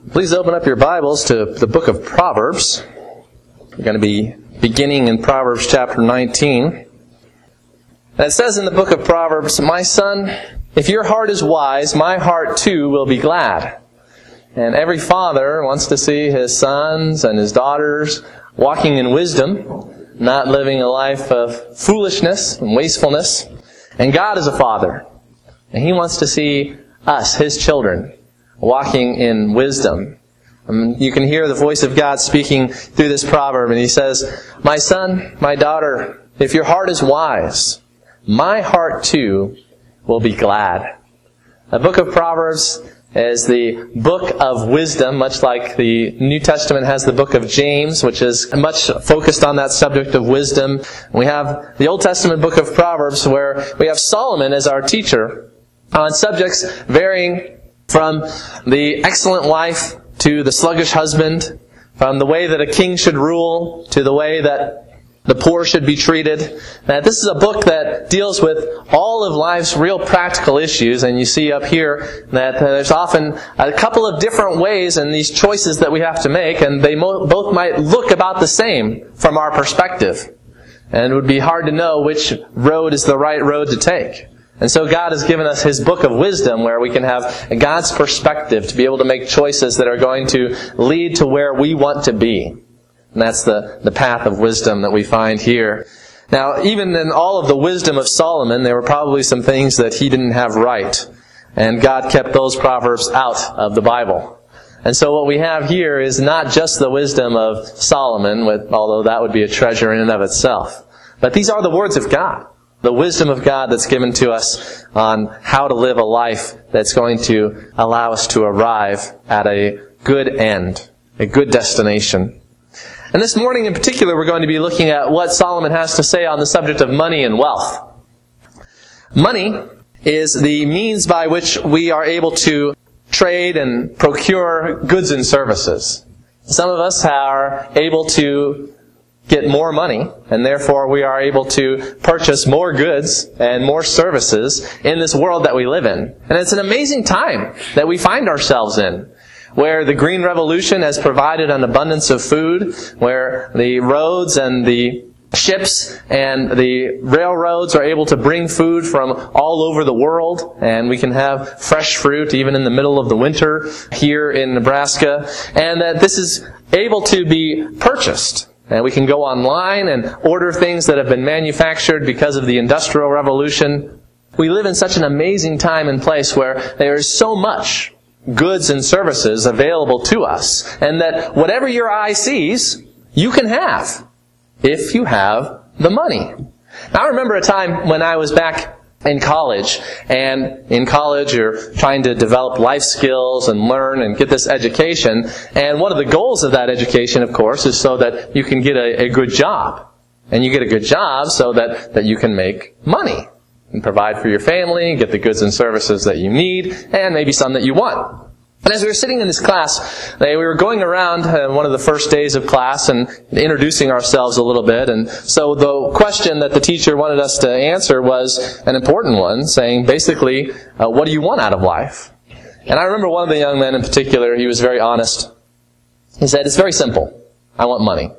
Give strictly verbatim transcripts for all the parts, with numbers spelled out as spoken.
Please open up your Bibles to the book of Proverbs. We're going to be beginning in Proverbs chapter nineteen. And it says in the book of Proverbs, "My son, if your heart is wise, my heart too will be glad." And every father wants to see his sons and his daughters walking in wisdom, not living a life of foolishness and wastefulness. And God is a father, and He wants to see us, His children, walking in wisdom. And you can hear the voice of God speaking through this proverb, and He says, "My son, my daughter, if your heart is wise, my heart too will be glad." The book of Proverbs is the book of wisdom, much like the New Testament has the book of James, which is much focused on that subject of wisdom. We have the Old Testament book of Proverbs, where we have Solomon as our teacher on subjects varying from the excellent wife to the sluggish husband, from the way that a king should rule to the way that the poor should be treated. Now, this is a book that deals with all of life's real practical issues, and you see up here that uh, there's often a couple of different ways in these choices that we have to make, and they mo- both might look about the same from our perspective. And it would be hard to know which road is the right road to take. And so God has given us His book of wisdom, where we can have God's perspective to be able to make choices that are going to lead to where we want to be. And that's the, the path of wisdom that we find here. Now, even in all of the wisdom of Solomon, there were probably some things that he didn't have right. And God kept those proverbs out of the Bible. And so what we have here is not just the wisdom of Solomon, with, although that would be a treasure in and of itself. But these are the words of God. The wisdom of God that's given to us on how to live a life that's going to allow us to arrive at a good end, a good destination. And this morning in particular, we're going to be looking at what Solomon has to say on the subject of money and wealth. Money is the means by which we are able to trade and procure goods and services. Some of us are able to get more money, and therefore we are able to purchase more goods and more services in this world that we live in. And it's an amazing time that we find ourselves in, where the Green Revolution has provided an abundance of food, where the roads and the ships and the railroads are able to bring food from all over the world, and we can have fresh fruit even in the middle of the winter here in Nebraska, and that this is able to be purchased. And we can go online and order things that have been manufactured because of the Industrial Revolution. We live in such an amazing time and place where there is so much goods and services available to us, and that whatever your eye sees, you can have, if you have the money. Now, I remember a time when I was back in college, and in college you're trying to develop life skills and learn and get this education, and one of the goals of that education, of course, is so that you can get a, a good job. And you get a good job so that, that you can make money and provide for your family, get the goods and services that you need, and maybe some that you want. And as we were sitting in this class, we were going around uh, one of the first days of class and introducing ourselves a little bit. And so the question that the teacher wanted us to answer was an important one, saying basically, uh, what do you want out of life? And I remember one of the young men in particular, he was very honest. He said, "It's very simple. I want money.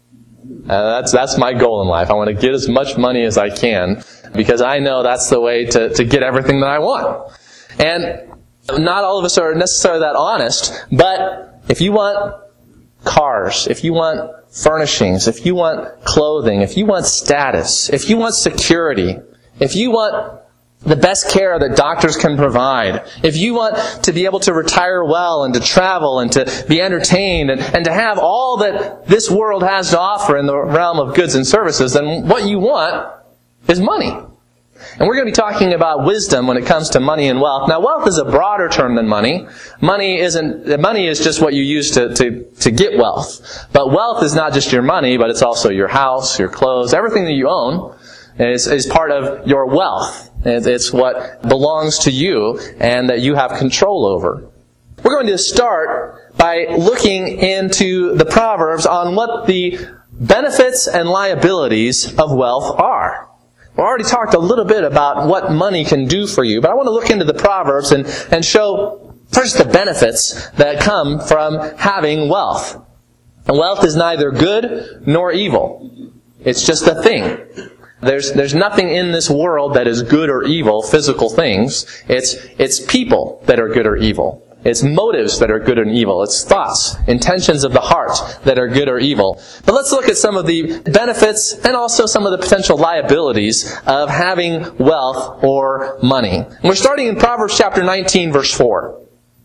Uh, that's that's my goal in life. I want to get as much money as I can, because I know that's the way to, to get everything that I want." And not all of us are necessarily that honest, but if you want cars, if you want furnishings, if you want clothing, if you want status, if you want security, if you want the best care that doctors can provide, if you want to be able to retire well and to travel and to be entertained and, and to have all that this world has to offer in the realm of goods and services, then what you want is money. And we're going to be talking about wisdom when it comes to money and wealth. Now, wealth is a broader term than money. Money isn't, money is just what you use to, to, to get wealth. But wealth is not just your money, but it's also your house, your clothes, everything that you own is, is part of your wealth. It's what belongs to you and that you have control over. We're going to start by looking into the Proverbs on what the benefits and liabilities of wealth are. We already talked a little bit about what money can do for you, but I want to look into the Proverbs and, and show First, the benefits that come from having wealth. And wealth is neither good nor evil. It's just a thing. There's there's nothing in this world that is good or evil, physical things. It's it's people that are good or evil. It's motives that are good and evil. It's thoughts, intentions of the heart that are good or evil. But let's look at some of the benefits and also some of the potential liabilities of having wealth or money. And we're starting in Proverbs chapter nineteen, verse four.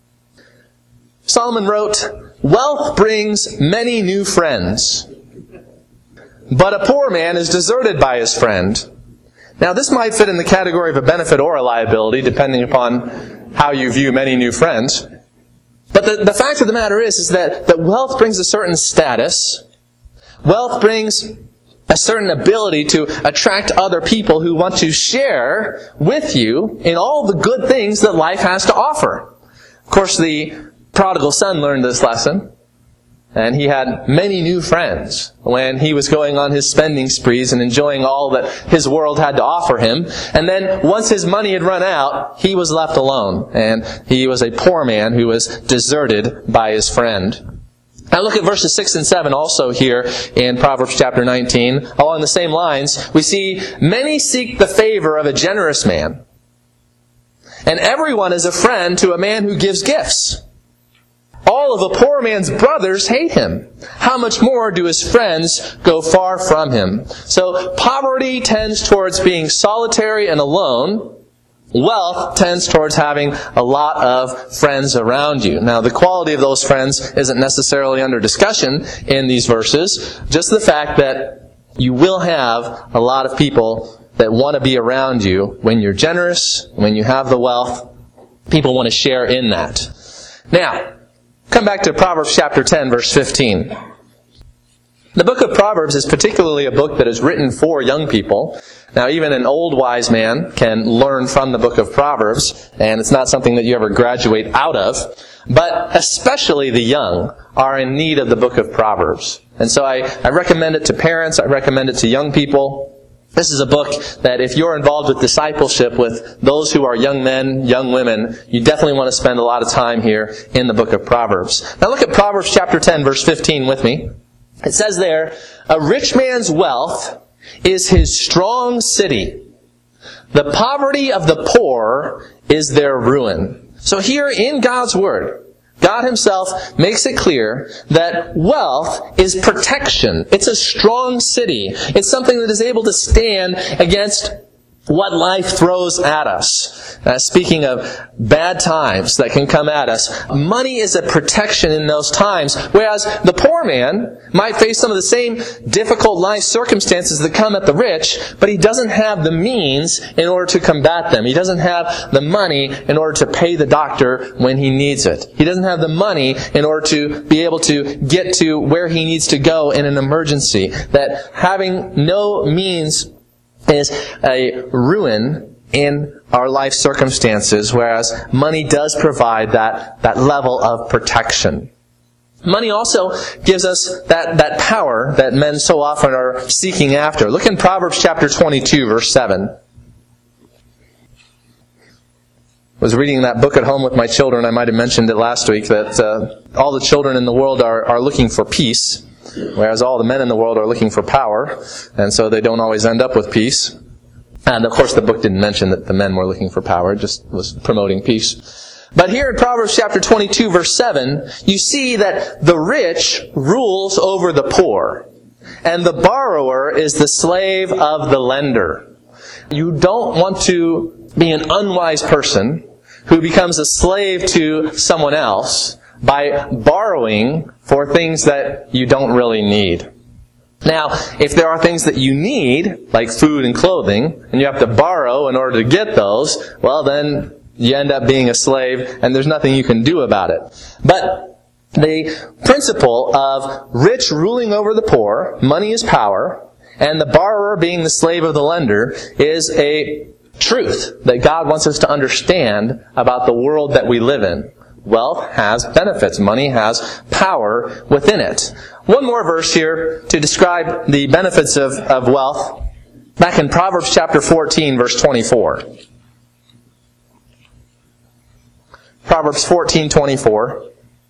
Solomon wrote, "Wealth brings many new friends, but a poor man is deserted by his friend." Now, this might fit in the category of a benefit or a liability, depending upon how you view many new friends. But the, the fact of the matter is, is that, that wealth brings a certain status. Wealth brings a certain ability to attract other people who want to share with you in all the good things that life has to offer. Of course, the prodigal son learned this lesson. And he had many new friends when he was going on his spending sprees and enjoying all that his world had to offer him. And then once his money had run out, he was left alone. And he was a poor man who was deserted by his friend. Now look at verses six and seven also here in Proverbs chapter nineteen. Along the same lines, we see, "Many seek the favor of a generous man, and everyone is a friend to a man who gives gifts. All of a poor man's brothers hate him. How much more do his friends go far from him?" So poverty tends towards being solitary and alone. Wealth tends towards having a lot of friends around you. Now, the quality of those friends isn't necessarily under discussion in these verses. Just the fact that you will have a lot of people that want to be around you when you're generous, when you have the wealth. People want to share in that. Now, come back to Proverbs chapter ten, verse fifteen. The book of Proverbs is particularly a book that is written for young people. Now, even an old wise man can learn from the book of Proverbs, and it's not something that you ever graduate out of. But especially the young are in need of the book of Proverbs. And so I, I recommend it to parents, I recommend it to young people. This is a book that if you're involved with discipleship with those who are young men, young women, you definitely want to spend a lot of time here in the book of Proverbs. Now look at Proverbs chapter ten, verse fifteen with me. It says there, "A rich man's wealth is his strong city. The poverty of the poor is their ruin." So here in God's Word, God Himself makes it clear that wealth is protection. It's a strong city. It's something that is able to stand against what life throws at us. Uh, speaking of bad times that can come at us, money is a protection in those times, whereas the poor man might face some of the same difficult life circumstances that come at the rich, but he doesn't have the means in order to combat them. He doesn't have the money in order to pay the doctor when he needs it. He doesn't have the money in order to be able to get to where he needs to go in an emergency. That having no means is a ruin in our life circumstances, whereas money does provide that, that level of protection. Money also gives us that, that power that men so often are seeking after. Look in Proverbs chapter twenty-two, verse seven. I was reading that book at home with my children. I might have mentioned it last week, that uh, all the children in the world are, are looking for peace, whereas all the men in the world are looking for power, and so they don't always end up with peace. And of course the book didn't mention that the men were looking for power, it just was promoting peace. But here in Proverbs chapter twenty-two, verse seven, you see that the rich rules over the poor, and the borrower is the slave of the lender. You don't want to be an unwise person who becomes a slave to someone else by borrowing for things that you don't really need. Now, if there are things that you need, like food and clothing, and you have to borrow in order to get those, well then you end up being a slave and there's nothing you can do about it. But the principle of rich ruling over the poor, money is power, and the borrower being the slave of the lender is a truth that God wants us to understand about the world that we live in. Wealth has benefits. Money has power within it. One more verse here to describe the benefits of, of wealth. Back in Proverbs chapter fourteen, verse twenty-four. Proverbs fourteen twenty-four.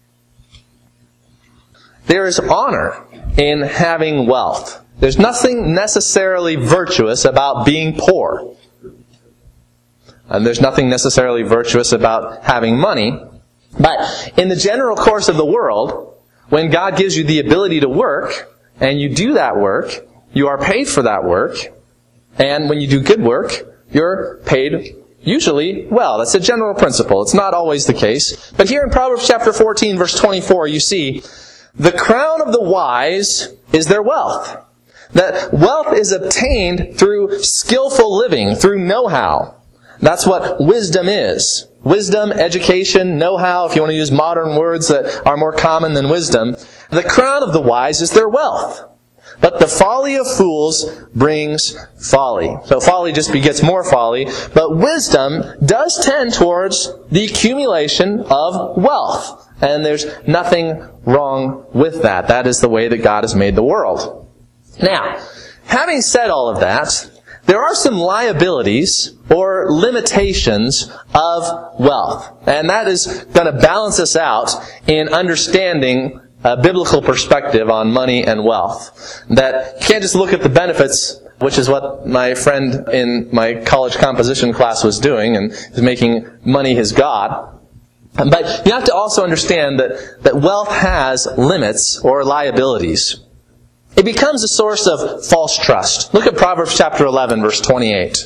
There is honor in having wealth. There's nothing necessarily virtuous about being poor. And there's nothing necessarily virtuous about having money. But in the general course of the world, when God gives you the ability to work, and you do that work, you are paid for that work. And when you do good work, you're paid usually well. That's a general principle. It's not always the case. But here in Proverbs chapter fourteen, verse twenty-four, you see, the crown of the wise is their wealth. That wealth is obtained through skillful living, through know-how. That's what wisdom is. Wisdom, education, know-how, if you want to use modern words that are more common than wisdom. The crown of the wise is their wealth. But the folly of fools brings folly. So folly just begets more folly. But wisdom does tend towards the accumulation of wealth. And there's nothing wrong with that. That is the way that God has made the world. Now, having said all of that, there are some liabilities or limitations of wealth. And that is going to balance us out in understanding a biblical perspective on money and wealth. That you can't just look at the benefits, which is what my friend in my college composition class was doing, and is making money his God. But you have to also understand that, that wealth has limits or liabilities. It becomes a source of false trust. Look at Proverbs chapter eleven, verse twenty-eight.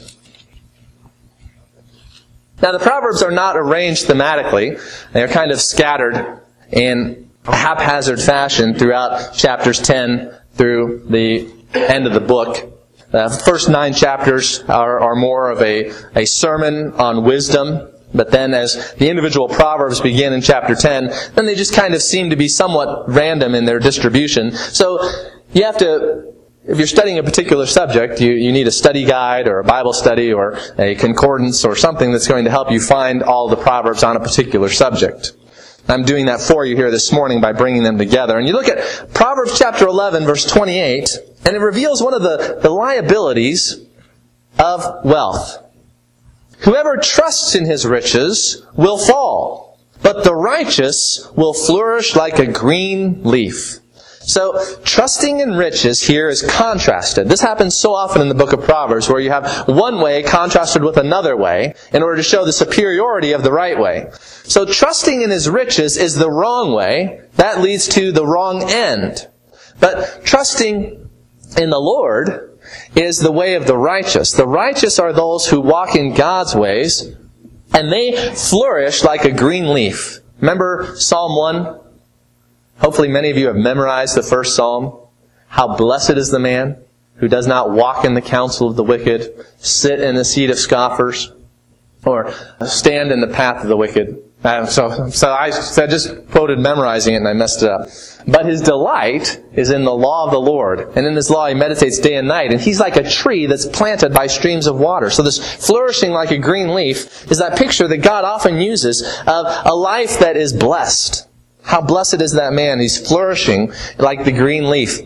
Now the Proverbs are not arranged thematically. They're kind of scattered in a haphazard fashion throughout chapters ten through the end of the book. The first nine chapters are, are more of a, a sermon on wisdom. But then as the individual Proverbs begin in chapter ten, then they just kind of seem to be somewhat random in their distribution. So you have to, if you're studying a particular subject, you, you need a study guide or a Bible study or a concordance or something that's going to help you find all the Proverbs on a particular subject. I'm doing that for you here this morning by bringing them together. And you look at Proverbs chapter eleven, verse twenty-eight, and it reveals one of the, the liabilities of wealth. Whoever trusts in his riches will fall, but the righteous will flourish like a green leaf. So, trusting in riches here is contrasted. This happens so often in the book of Proverbs, where you have one way contrasted with another way in order to show the superiority of the right way. So, trusting in his riches is the wrong way. That leads to the wrong end. But trusting in the Lord is the way of the righteous. The righteous are those who walk in God's ways, and they flourish like a green leaf. Remember Psalm one? Hopefully many of you have memorized the first Psalm. How blessed is the man who does not walk in the counsel of the wicked, sit in the seat of scoffers, or stand in the path of the wicked. Uh, so, so I, so I just quoted memorizing it and I messed it up. But his delight is in the law of the Lord. And in his law he meditates day and night. And he's like a tree that's planted by streams of water. So this flourishing like a green leaf is that picture that God often uses of a life that is blessed. How blessed is that man? He's flourishing like the green leaf.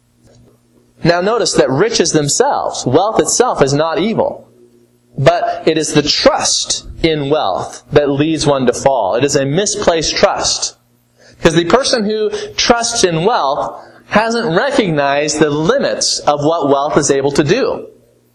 Now notice that riches themselves, wealth itself, is not evil. But it is the trust in wealth that leads one to fall. It is a misplaced trust. Because the person who trusts in wealth hasn't recognized the limits of what wealth is able to do.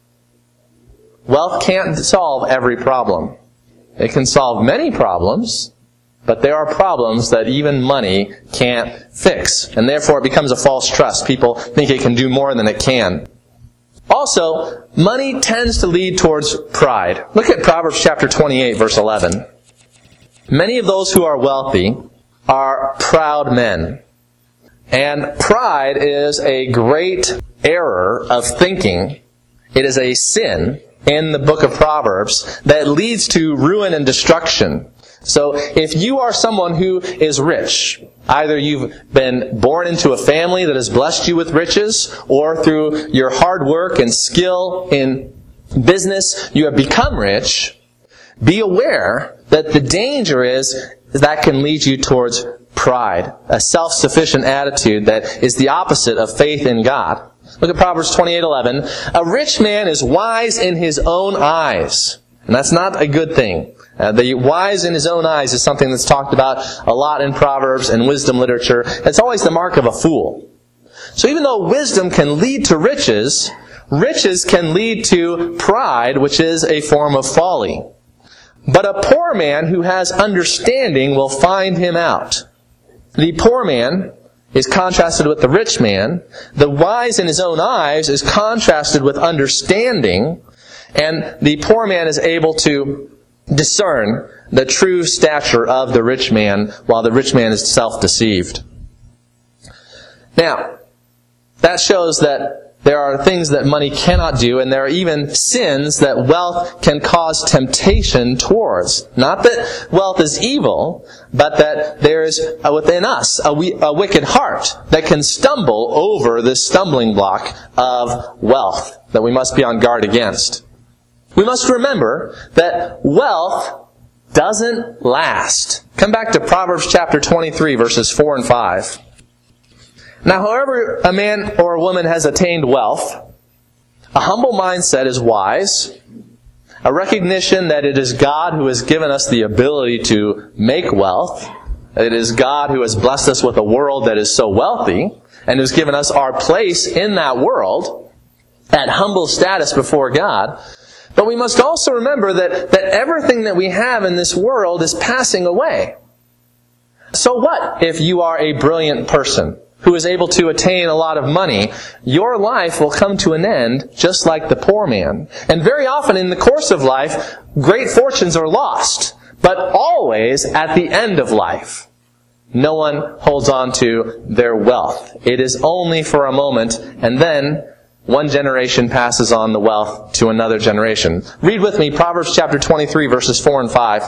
Wealth can't solve every problem. It can solve many problems, but there are problems that even money can't fix. And therefore it becomes a false trust. People think it can do more than it can. Also, money tends to lead towards pride. Look at Proverbs chapter twenty-eight, verse eleven. Many of those who are wealthy are proud men. And pride is a great error of thinking. It is a sin in the book of Proverbs that leads to ruin and destruction. So if you are someone who is rich, either you've been born into a family that has blessed you with riches, or through your hard work and skill in business you have become rich, be aware that the danger is that can lead you towards pride, a self-sufficient attitude that is the opposite of faith in God. Look at Proverbs twenty-eight eleven. A rich man is wise in his own eyes. And that's not a good thing. Uh, the wise in his own eyes is something that's talked about a lot in Proverbs and wisdom literature. It's always the mark of a fool. So even though wisdom can lead to riches, riches can lead to pride, which is a form of folly. But a poor man who has understanding will find him out. The poor man is contrasted with the rich man. The wise in his own eyes is contrasted with understanding. And the poor man is able to discern the true stature of the rich man, while the rich man is self-deceived. Now, that shows that there are things that money cannot do, and there are even sins that wealth can cause temptation towards. Not that wealth is evil, but that there is within us a, we, a wicked heart that can stumble over this stumbling block of wealth that we must be on guard against. We must remember that wealth doesn't last. Come back to Proverbs chapter twenty-three, verses four and five. Now, however a man or a woman has attained wealth, a humble mindset is wise. A recognition that it is God who has given us the ability to make wealth. It is God who has blessed us with a world that is so wealthy and has given us our place in that world, that humble status before God. But we must also remember that, that everything that we have in this world is passing away. So what if you are a brilliant person who is able to attain a lot of money? Your life will come to an end just like the poor man. And very often in the course of life, great fortunes are lost. But always at the end of life, no one holds on to their wealth. It is only for a moment, and then one generation passes on the wealth to another generation. Read with me Proverbs chapter twenty-three, verses four and five.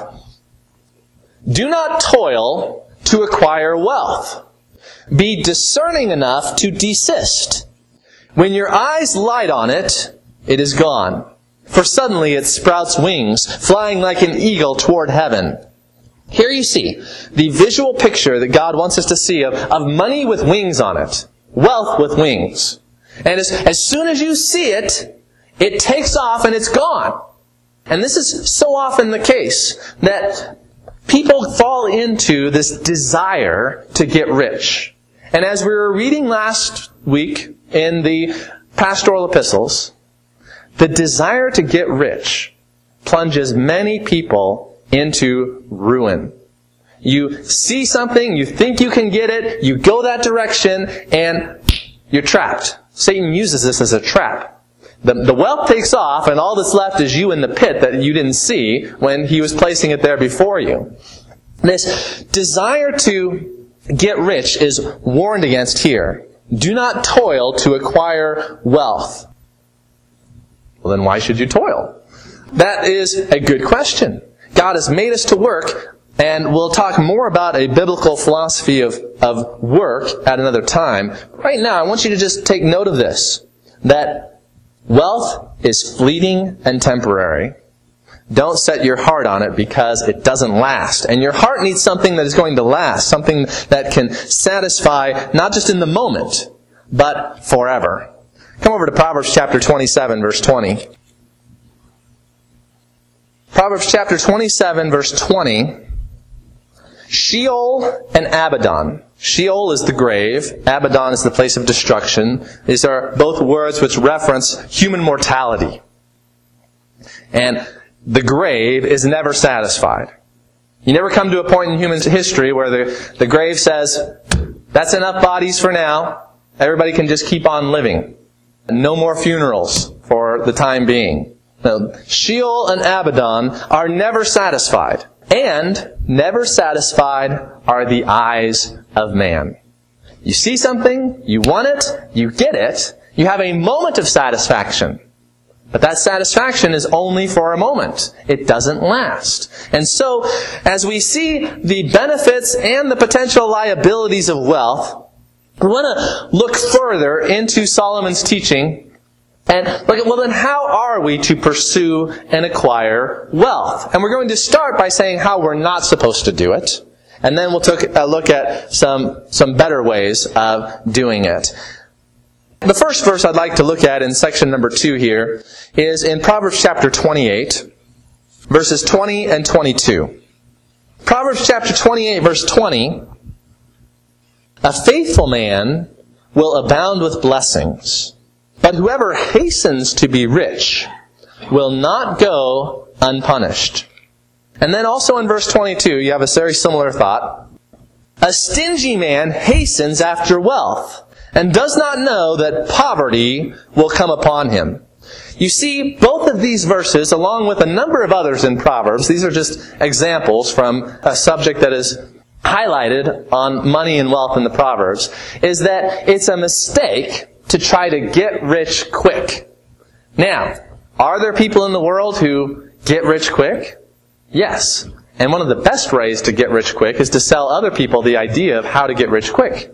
Do not toil to acquire wealth. Be discerning enough to desist. When your eyes light on it, it is gone. For suddenly it sprouts wings, flying like an eagle toward heaven. Here you see the visual picture that God wants us to see of, of money with wings on it. Wealth with wings. And as, as soon as you see it, it takes off and it's gone. And this is so often the case that people fall into this desire to get rich. And as we were reading last week in the pastoral epistles, the desire to get rich plunges many people into ruin. You see something, you think you can get it, you go that direction, and you're trapped. Satan uses this as a trap. The, the wealth takes off, and all that's left is you in the pit that you didn't see when he was placing it there before you. This desire to get rich is warned against here. Do not toil to acquire wealth. Well, then why should you toil? That is a good question. God has made us to work, and we'll talk more about a biblical philosophy of, of work at another time. Right now, I want you to just take note of this, that wealth is fleeting and temporary. Don't set your heart on it because it doesn't last. And your heart needs something that is going to last, something that can satisfy not just in the moment, but forever. Come over to Proverbs chapter twenty-seven, verse twenty. Proverbs chapter twenty-seven, verse twenty. Sheol and Abaddon. Sheol is the grave. Abaddon is the place of destruction. These are both words which reference human mortality. And the grave is never satisfied. You never come to a point in human history where the, the grave says, that's enough bodies for now. Everybody can just keep on living. No more funerals for the time being. No, Sheol and Abaddon are never satisfied. And never satisfied are the eyes of man. You see something, you want it, you get it, you have a moment of satisfaction. But that satisfaction is only for a moment. It doesn't last. And so, as we see the benefits and the potential liabilities of wealth, we want to look further into Solomon's teaching and look at, well then, how are we to pursue and acquire wealth? And we're going to start by saying how we're not supposed to do it. And then we'll take a look at some, some better ways of doing it. The first verse I'd like to look at in section number two here is in Proverbs chapter twenty-eight. verses twenty and twenty-two. Proverbs chapter twenty-eight, verse twenty. A faithful man will abound with blessings, but whoever hastens to be rich will not go unpunished. And then also in verse twenty-two, you have a very similar thought. A stingy man hastens after wealth, and does not know that poverty will come upon him. You see, both of these verses, along with a number of others in Proverbs, these are just examples from a subject that is highlighted on money and wealth in the Proverbs, is that it's a mistake to try to get rich quick. Now, are there people in the world who get rich quick? Yes. And one of the best ways to get rich quick is to sell other people the idea of how to get rich quick.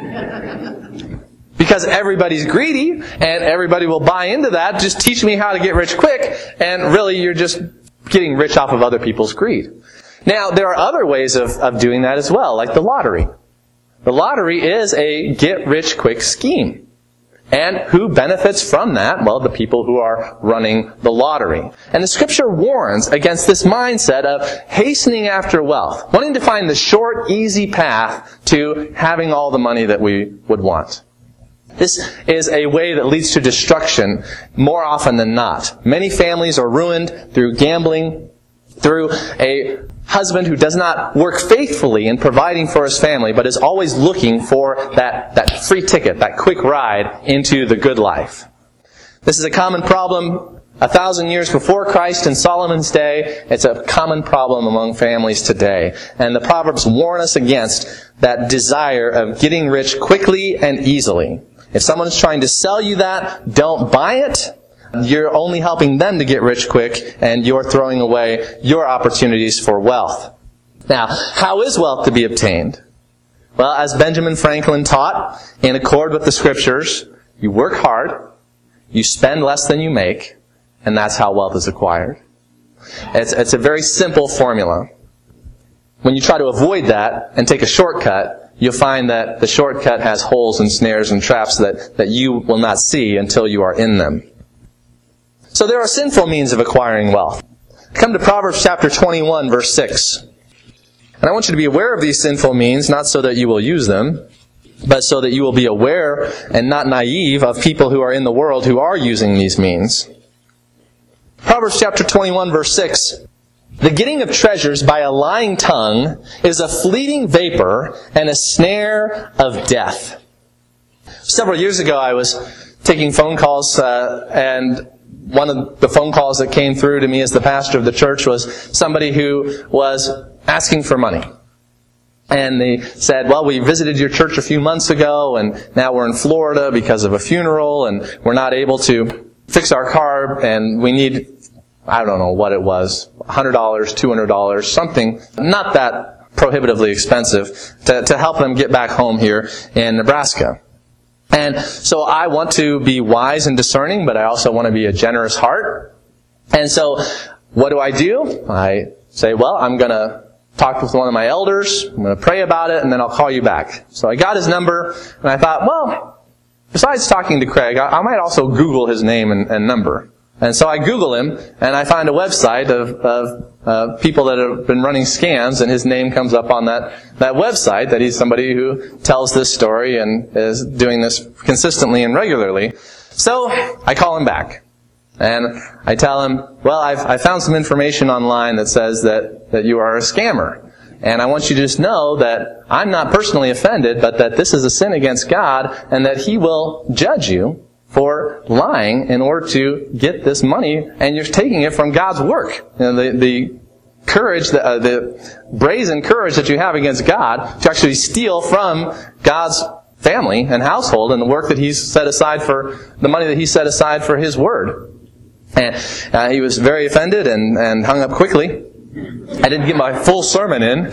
Because everybody's greedy, and everybody will buy into that. Just teach me how to get rich quick, and really you're just getting rich off of other people's greed. Now, there are other ways of, of doing that as well, like the lottery. The lottery is a get-rich-quick scheme. And who benefits from that? Well, the people who are running the lottery. And the Scripture warns against this mindset of hastening after wealth, wanting to find the short, easy path to having all the money that we would want. This is a way that leads to destruction more often than not. Many families are ruined through gambling, through a husband who does not work faithfully in providing for his family, but is always looking for that, that free ticket, that quick ride into the good life. This is a common problem a thousand years before Christ in Solomon's day. It's a common problem among families today. And the Proverbs warn us against that desire of getting rich quickly and easily. If someone's trying to sell you that, don't buy it. You're only helping them to get rich quick, and you're throwing away your opportunities for wealth. Now, how is wealth to be obtained? Well, as Benjamin Franklin taught, in accord with the Scriptures, you work hard, you spend less than you make, and that's how wealth is acquired. It's, it's a very simple formula. When you try to avoid that and take a shortcut, you'll find that the shortcut has holes and snares and traps that, that you will not see until you are in them. So there are sinful means of acquiring wealth. Come to Proverbs chapter twenty-one, verse six. And I want you to be aware of these sinful means, not so that you will use them, but so that you will be aware and not naive of people who are in the world who are using these means. Proverbs chapter twenty-one, verse six. The getting of treasures by a lying tongue is a fleeting vapor and a snare of death. Several years ago, I was taking phone calls, uh, and one of the phone calls that came through to me as the pastor of the church was somebody who was asking for money. And they said, well, we visited your church a few months ago, and now we're in Florida because of a funeral, and we're not able to fix our car, and we need, I don't know what it was, one hundred dollars, two hundred dollars, something not that prohibitively expensive to, to help them get back home here in Nebraska. And so I want to be wise and discerning, but I also want to be a generous heart. And so what do I do? I say, well, I'm going to talk with one of my elders, I'm going to pray about it, and then I'll call you back. So I got his number, and I thought, well, besides talking to Craig, I, I might also Google his name and, and number. And so I Google him, and I find a website of, of uh, people that have been running scams, and his name comes up on that, that website, that he's somebody who tells this story and is doing this consistently and regularly. So I call him back, and I tell him, well, I've I found some information online that says that, that you are a scammer. And I want you to just know that I'm not personally offended, but that this is a sin against God, and that He will judge you for lying in order to get this money, and you're taking it from God's work. You know, the, the courage, the, uh, the brazen courage that you have against God to actually steal from God's family and household and the work that He's set aside for, the money that He set aside for His Word. And uh, he was very offended and, and hung up quickly. I didn't get my full sermon in.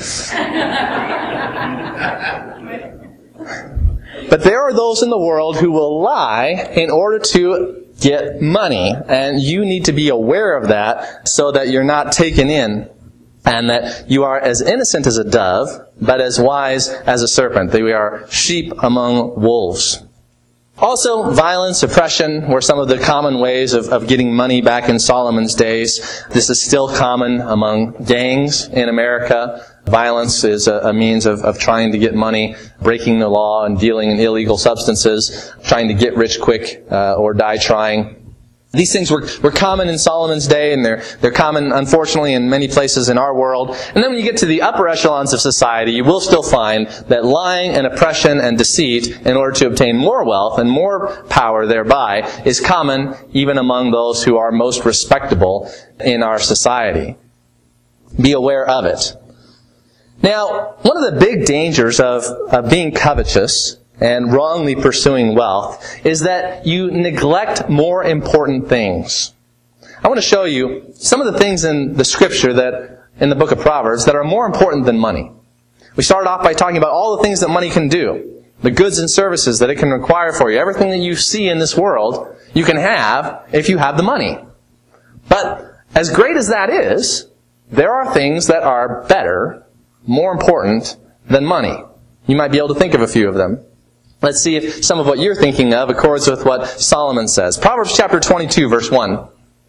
But there are those in the world who will lie in order to get money. And you need to be aware of that so that you're not taken in. And that you are as innocent as a dove, but as wise as a serpent. That we are sheep among wolves. Also, violence, oppression were some of the common ways of, of getting money back in Solomon's days. This is still common among gangs in America. Violence is a, a means of, of trying to get money, breaking the law and dealing in illegal substances, trying to get rich quick uh, or die trying. These things were, were common in Solomon's day, and they're, they're common, unfortunately, in many places in our world. And then when you get to the upper echelons of society, you will still find that lying and oppression and deceit in order to obtain more wealth and more power thereby is common even among those who are most respectable in our society. Be aware of it. Now, one of the big dangers of, of being covetous and wrongly pursuing wealth is that you neglect more important things. I want to show you some of the things in the Scripture that, in the book of Proverbs, that are more important than money. We started off by talking about all the things that money can do, the goods and services that it can require for you. Everything that you see in this world, you can have if you have the money. But as great as that is, there are things that are better, more important than money. You might be able to think of a few of them. Let's see if some of what you're thinking of accords with what Solomon says. Proverbs chapter twenty-two, verse one.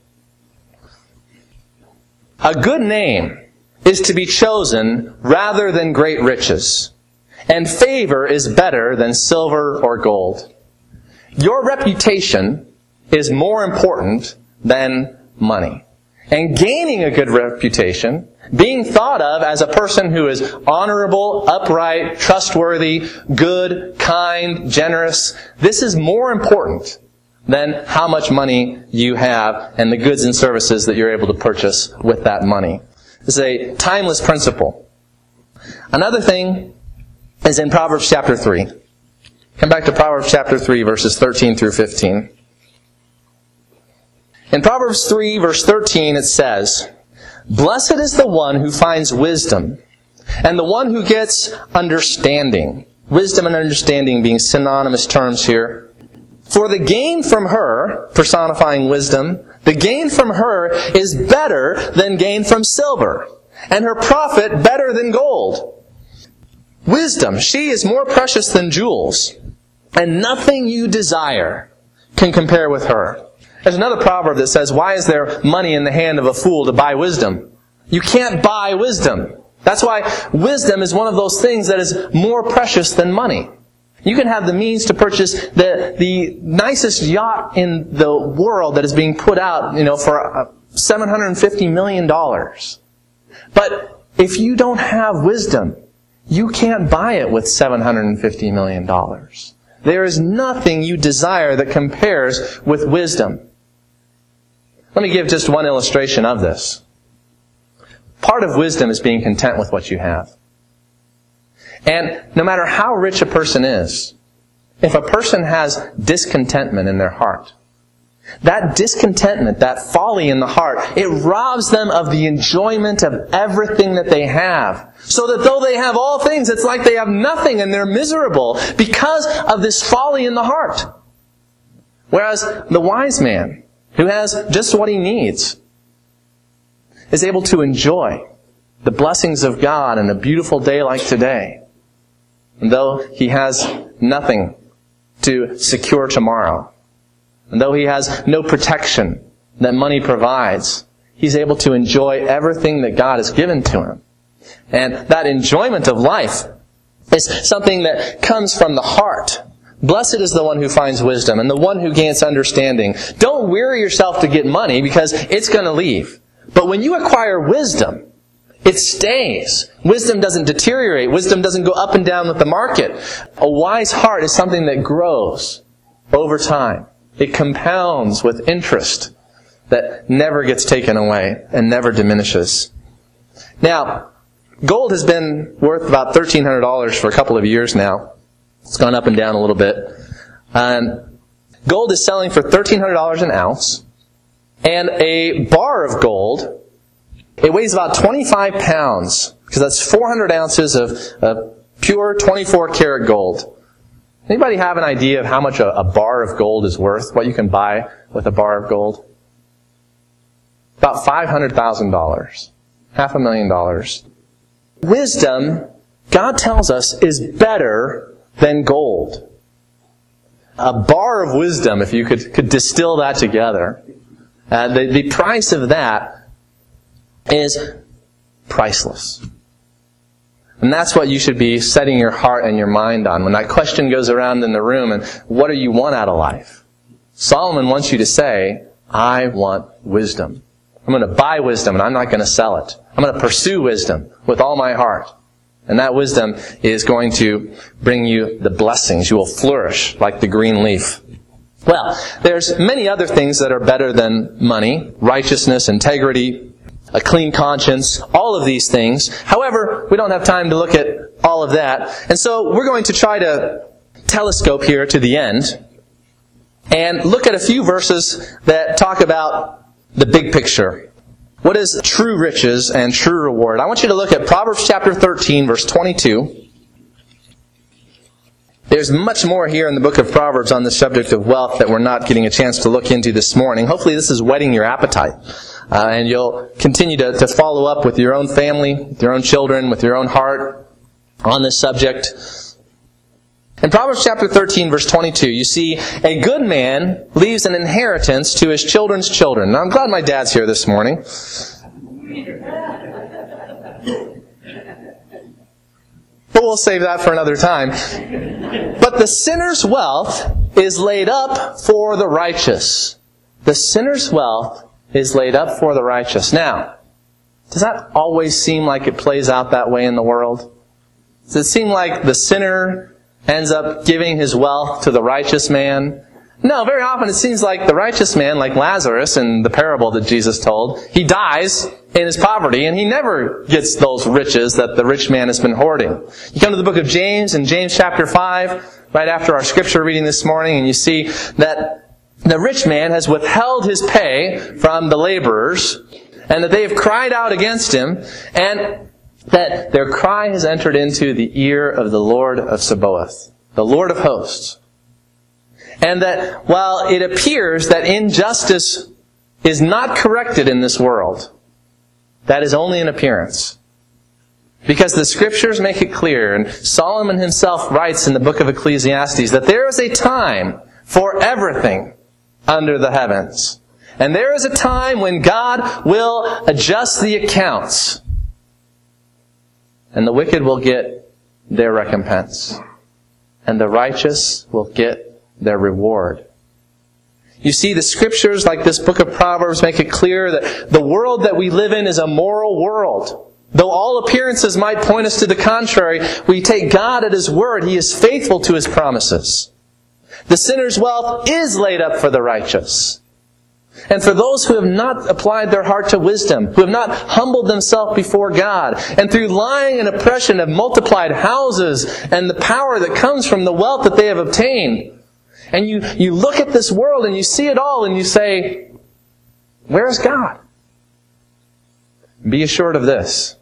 A good name is to be chosen rather than great riches, and favor is better than silver or gold. Your reputation is more important than money. And gaining a good reputation, being thought of as a person who is honorable, upright, trustworthy, good, kind, generous, this is more important than how much money you have and the goods and services that you're able to purchase with that money. This is a timeless principle. Another thing is in Proverbs chapter three. Come back to Proverbs chapter three, verses thirteen through fifteen. In Proverbs three, verse thirteen, it says, "Blessed is the one who finds wisdom, and the one who gets understanding." Wisdom and understanding being synonymous terms here. "For the gain from her," personifying wisdom, "the gain from her is better than gain from silver, and her profit better than gold. Wisdom, she is more precious than jewels, and nothing you desire can compare with her." There's another proverb that says, "Why is there money in the hand of a fool to buy wisdom?" You can't buy wisdom. That's why wisdom is one of those things that is more precious than money. You can have the means to purchase the, the nicest yacht in the world that is being put out, you know, for seven hundred fifty million dollars. But if you don't have wisdom, you can't buy it with seven hundred fifty million dollars. There is nothing you desire that compares with wisdom. Let me give just one illustration of this. Part of wisdom is being content with what you have. And no matter how rich a person is, if a person has discontentment in their heart, that discontentment, that folly in the heart, it robs them of the enjoyment of everything that they have. So that though they have all things, it's like they have nothing and they're miserable because of this folly in the heart. Whereas the wise man, who has just what he needs, is able to enjoy the blessings of God in a beautiful day like today. And though he has nothing to secure tomorrow, and though he has no protection that money provides, he's able to enjoy everything that God has given to him. And that enjoyment of life is something that comes from the heart. Blessed is the one who finds wisdom and the one who gains understanding. Don't weary yourself to get money because it's going to leave. But when you acquire wisdom, it stays. Wisdom doesn't deteriorate. Wisdom doesn't go up and down with the market. A wise heart is something that grows over time. It compounds with interest that never gets taken away and never diminishes. Now, gold has been worth about thirteen hundred dollars for a couple of years now. It's gone up and down a little bit. And gold is selling for thirteen hundred dollars an ounce. And a bar of gold, it weighs about twenty-five pounds, because that's four hundred ounces of, of pure twenty-four karat gold. Anybody have an idea of how much a, a bar of gold is worth? What you can buy with a bar of gold? About five hundred thousand dollars. Half a million dollars. Wisdom, God tells us, is better than gold. a bar of wisdom, if you could, could distill that together, uh, the, the price of that is priceless. And that's what you should be setting your heart and your mind on. When that question goes around in the room, and what do you want out of life? Solomon wants you to say, I want wisdom. I'm going to buy wisdom, and I'm not going to sell it. I'm going to pursue wisdom with all my heart. And that wisdom is going to bring you the blessings. You will flourish like the green leaf. Well, there's many other things that are better than money. Righteousness, integrity, a clean conscience, all of these things. However, we don't have time to look at all of that. And so we're going to try to telescope here to the end and look at a few verses that talk about the big picture. What is true riches and true reward? I want you to look at Proverbs chapter thirteen, verse twenty-two. There's much more here in the book of Proverbs on the subject of wealth that we're not getting a chance to look into this morning. Hopefully this is whetting your appetite. Uh, and you'll continue to, to follow up with your own family, with your own children, with your own heart on this subject. In Proverbs chapter thirteen, verse twenty-two, you see, a good man leaves an inheritance to his children's children. Now, I'm glad my dad's here this morning. But we'll save that for another time. But the sinner's wealth is laid up for the righteous. The sinner's wealth is laid up for the righteous. Now, does that always seem like it plays out that way in the world? Does it seem like the sinner ends up giving his wealth to the righteous man? No, very often it seems like the righteous man, like Lazarus in the parable that Jesus told, he dies in his poverty and he never gets those riches that the rich man has been hoarding. You come to the book of James, in James chapter five, right after our scripture reading this morning, and you see that the rich man has withheld his pay from the laborers, and that they have cried out against him, and that their cry has entered into the ear of the Lord of Sabaoth, the Lord of hosts. And that while it appears that injustice is not corrected in this world, that is only an appearance. Because the Scriptures make it clear, and Solomon himself writes in the book of Ecclesiastes, that there is a time for everything under the heavens. And there is a time when God will adjust the accounts. And the wicked will get their recompense. And the righteous will get their reward. You see, the Scriptures, like this book of Proverbs, make it clear that the world that we live in is a moral world. Though all appearances might point us to the contrary, we take God at His word. He is faithful to His promises. The sinner's wealth is laid up for the righteous. And for those who have not applied their heart to wisdom, who have not humbled themselves before God, and through lying and oppression have multiplied houses and the power that comes from the wealth that they have obtained, and you, you look at this world and you see it all and you say, where is God? Be assured of this.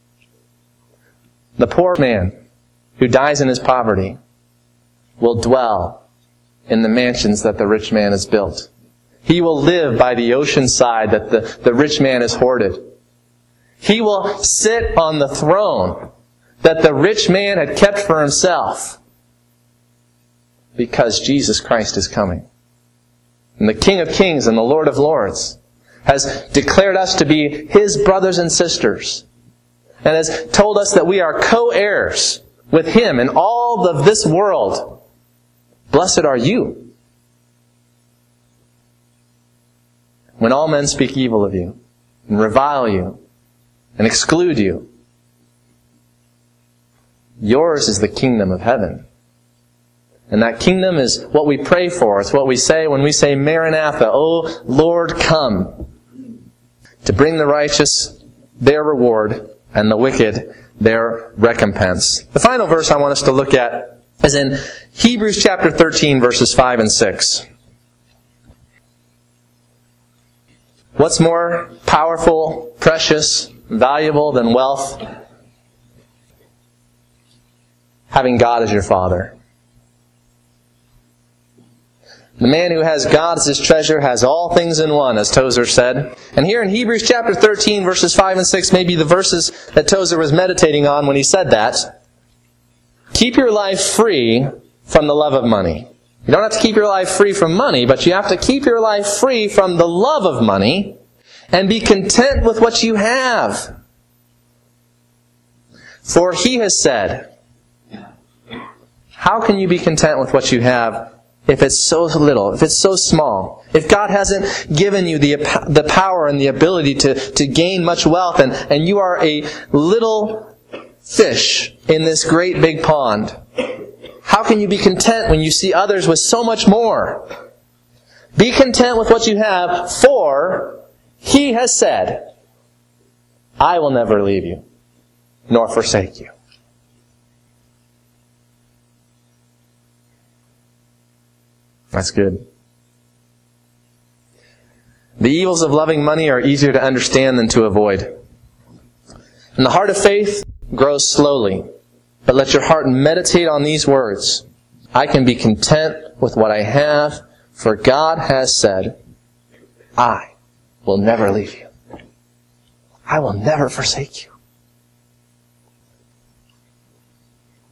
The poor man who dies in his poverty will dwell in the mansions that the rich man has built. He will live by the ocean side that the, the rich man has hoarded. He will sit on the throne that the rich man had kept for himself, because Jesus Christ is coming. And the King of Kings and the Lord of Lords has declared us to be His brothers and sisters, and has told us that we are co-heirs with Him in all of this world. Blessed are you when all men speak evil of you, and revile you, and exclude you. Yours is the kingdom of heaven. And that kingdom is what we pray for. It's what we say when we say, Maranatha, O Lord, come. To bring the righteous their reward, and the wicked their recompense. The final verse I want us to look at is in Hebrews chapter thirteen, verses five and six. What's more powerful, precious, valuable than wealth? Having God as your Father. The man who has God as his treasure has all things in one, as Tozer said. And here in Hebrews chapter thirteen, verses five and six, may be the verses that Tozer was meditating on when he said that. Keep your life free from the love of money. You don't have to keep your life free from money, but you have to keep your life free from the love of money and be content with what you have. For He has said, how can you be content with what you have if it's so little, if it's so small? If God hasn't given you the, the power and the ability to, to gain much wealth, and, and you are a little fish in this great big pond, how can you be content when you see others with so much more? Be content with what you have, for He has said, I will never leave you, nor forsake you. That's good. The evils of loving money are easier to understand than to avoid. And the heart of faith grows slowly. But let your heart meditate on these words. I can be content with what I have, for God has said, I will never leave you. I will never forsake you.